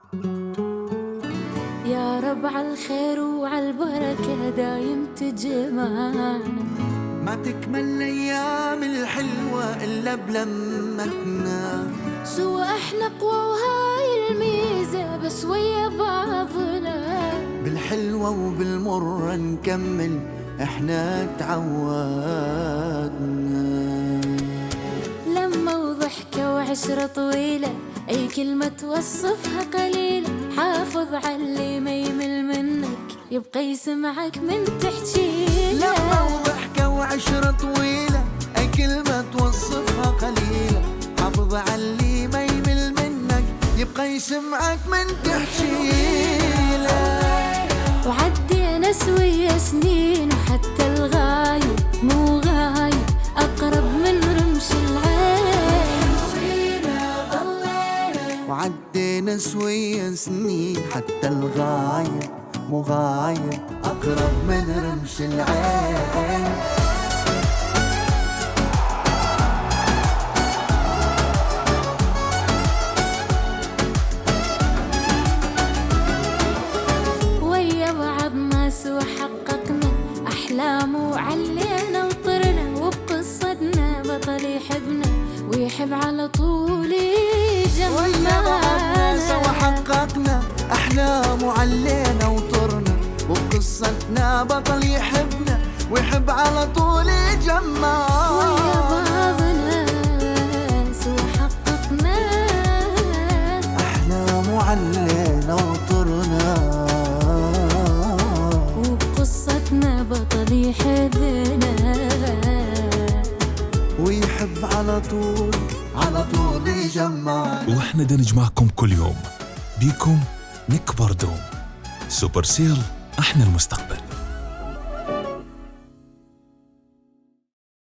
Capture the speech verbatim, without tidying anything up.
يا رب عالخير وعالبركة دايم تجمعنا، ما تكمل الأيام الحلوة إلا بلمتنا، سوا احنا قوى وهاي الميزة بس ويا بعضنا، بالحلوة وبالمرة نكمل احنا تعودنا. لما وضحكة وعشرة طويلة أي كلمة توصفها قليلة، حافظ عاللي ما يمل منك يبقى يسمعك من تحجيله. لما وضحكة وعشرة طويلة أي كلمة توصفها قليلة، حافظ عاللي ما يمل منك يبقى يسمعك من تحجيله. وعدينا سوية سنين وحتى الغايب مو غايب أقرب من رمش العين، وعدينا سوية سنين حتى الغايب مو غايب أقرب من رمش العين. ويا بعضنا سوا حققنا أحلام وعلينا وطرنا، وبقصتنا بطل يحبنا ويحب على طول ويا بعضنا يجمعنا. سوا حققنا أحلام وعلينا وطرنا، وبقصتنا بطل يحبنا ويحب على طول يجمعنا. ويا بعضنا سوا حققنا أحلام وعلينا وطرنا، وبقصتنا بطل يحبنا ويحب على طول على طول يجمعنا. واحنا دا نجمعكم كل يوم، بيكم نكبر دوم. سوبر سيل، احنا المستقبل.